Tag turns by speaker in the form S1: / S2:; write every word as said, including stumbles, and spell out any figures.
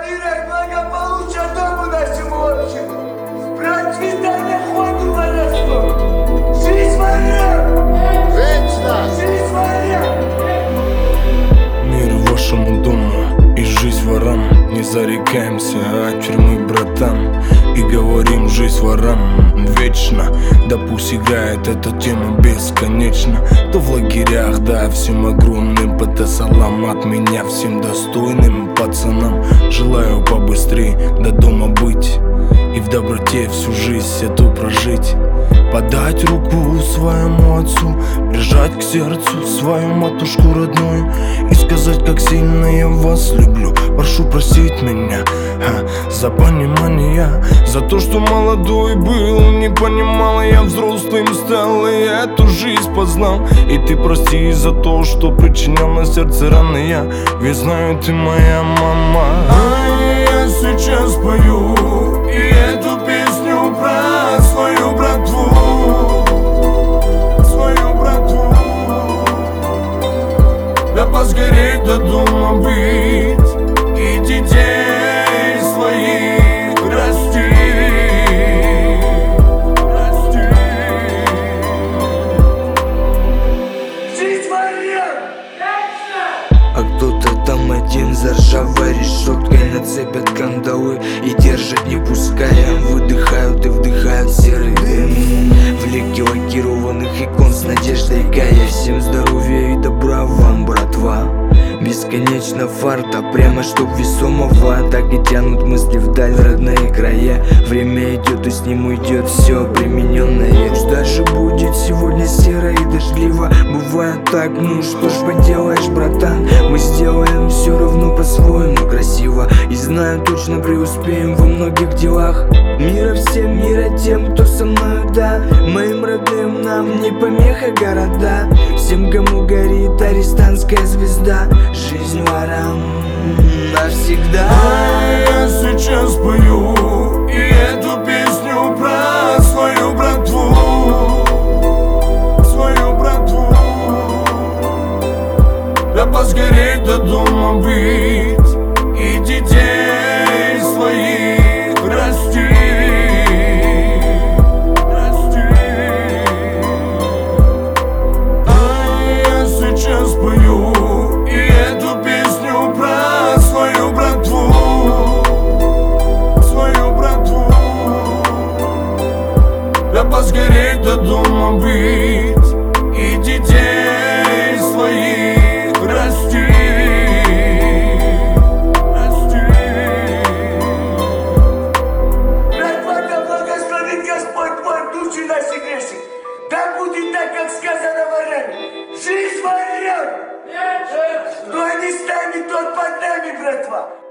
S1: мира и благополучия дому нашему общему, процветания ходу воровству, жизнь ворам!
S2: Вечно!
S1: Жизнь ворам!
S3: Мир вашему дому и жизнь ворам. Не зарекаемся от тюрьмы, братан, и говорим жизнь ворам вечно. Да пусть играет эта тема бесконечно. То в лагерях, да всем огромным ПТ-салам от меня всем достойным пацанам. Желаю побыстрей до дома быть и в доброте всю жизнь эту прожить. Подать руку своему отцу, прижать к сердцу свою матушку родную и сказать, как сильно я вас люблю. Прошу простить меня а, за понимание, за то, что молодой был, не понимал, я взрослым стал и эту жизнь познал. И ты прости за то, что причинял на сердце раны я, ведь знаю, ты моя мама. А я сейчас пою и эту песню про свою братву, свою братву. Да поскорей до дома быть и детей своих расти, расти.
S1: Жизнь ворам!
S4: А кто-то там один за ржавой решеткой нацепят кандалы и держат не пуская. Выдыхают и вдыхают серый дым в леки лакированных икон с надеждой кая. Всем здоровья и добра вам, братва. Бесконечно фарта, прямо чтоб весомого. Так и тянут мысли вдаль, в родные края. Время идет и с ним уйдет все примененное. Пусть даже будет сегодня серо и дождливо, бывает так, ну что ж поделаешь, братан. Мы сделаем все равно по-своему красиво и знаю, точно преуспеем во многих делах. Мира всем, мира тем, кто со мною, да. Моим родным нам не помеха города. Всем, кому горит арестантская звезда. Жизнь ворам навсегда.
S3: А я сейчас пою и эту песню про свою братву, свою братву. Да поскорей до дома быть и детей своих расти, расти. А я сейчас пою и эту песню про свою братву, свою братву. Да поскорей до дома быть и детей своих расти, расти.
S1: Братва, да благословит Господь твой души наши греши. Да будет так, как сказано ворами. Жизнь ворам! Кто не с нами, тот под нами, братва.